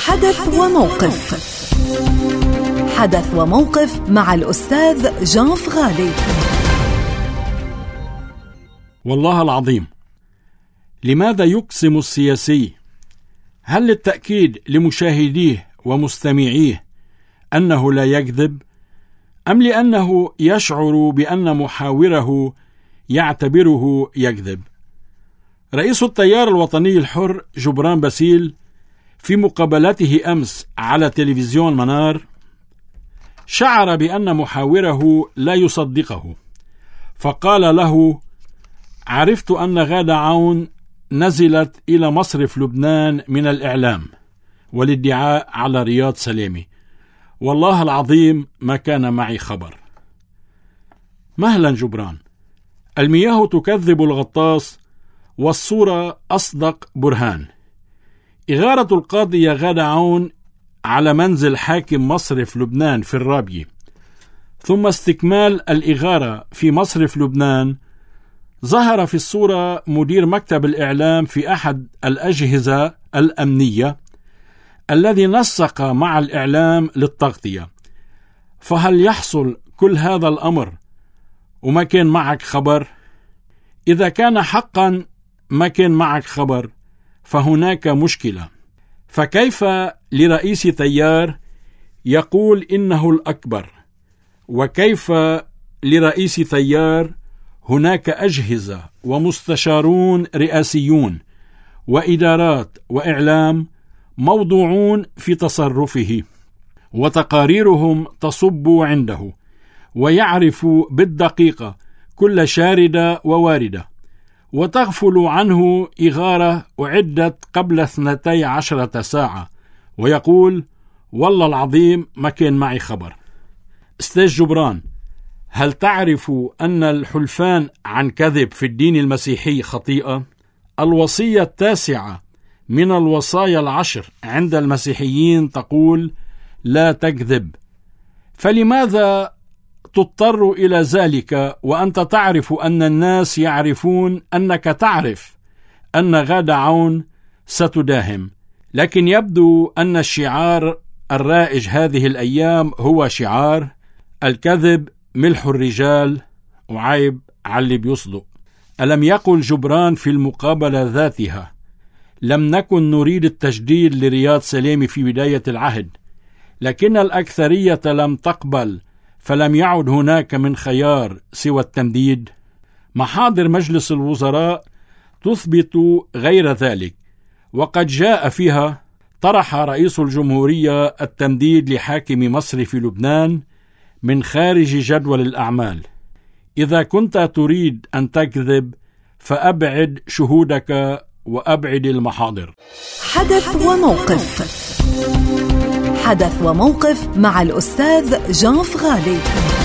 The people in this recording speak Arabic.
حدث وموقف. حدث وموقف مع الأستاذ جانف غالي. والله العظيم، لماذا يقسم السياسي؟ هل للتأكيد لمشاهديه ومستمعيه أنه لا يكذب؟ أم لأنه يشعر بأن محاوره يعتبره يكذب؟ رئيس التيار الوطني الحر جبران باسيل في مقابلته أمس على تلفزيون منار شعر بأن محاوره لا يصدقه، فقال له: عرفت أن غادة عون نزلت إلى مصرف لبنان من الإعلام والادعاء على رياض سلامي، والله العظيم ما كان معي خبر. مهلا جبران، المياه تكذب الغطاس والصورة أصدق برهان. إغارة القاضية غادة عون على منزل حاكم مصرف لبنان في الرابية، ثم استكمال الإغارة في مصرف لبنان، ظهر في الصورة مدير مكتب الإعلام في أحد الأجهزة الأمنية الذي نسق مع الإعلام للتغطية. فهل يحصل كل هذا الأمر وما كان معك خبر؟ إذا كان حقا ما كان معك خبر فهناك مشكلة. فكيف لرئيس تيار يقول إنه الأكبر، وكيف لرئيس تيار هناك أجهزة ومستشارون رئاسيون وإدارات وإعلام موضوعون في تصرفه، وتقاريرهم تصب عنده، ويعرف بالدقيقة كل شاردة وواردة، وتغفل عنه إغارة أعدت قبل 12 ساعة ويقول: والله العظيم ما كان معي خبر. أستاذ جبران، هل تعرف أن الحلفان عن كذب في الدين المسيحي خطيئة؟ الوصية 9 من الوصايا 10 عند المسيحيين تقول: لا تكذب. فلماذا تضطر إلى ذلك وأنت تعرف أن الناس يعرفون أنك تعرف أن غادة عون ستداهم؟ لكن يبدو أن الشعار الرائج هذه الأيام هو شعار الكذب ملح الرجال وعيب على اللي بيصدق. ألم يقل جبران في المقابلة ذاتها: لم نكن نريد التجديد لرياض سلامي في بداية العهد، لكن الأكثرية لم تقبل، فلم يعد هناك من خيار سوى التمديد؟ محاضر مجلس الوزراء تثبت غير ذلك، وقد جاء فيها طرح رئيس الجمهورية التمديد لحاكم مصرف لبنان من خارج جدول الأعمال. إذا كنت تريد أن تكذب فأبعد شهودك وأبعد المحاضر. حدث وموقف. حدث وموقف مع الأستاذ جانف غالي.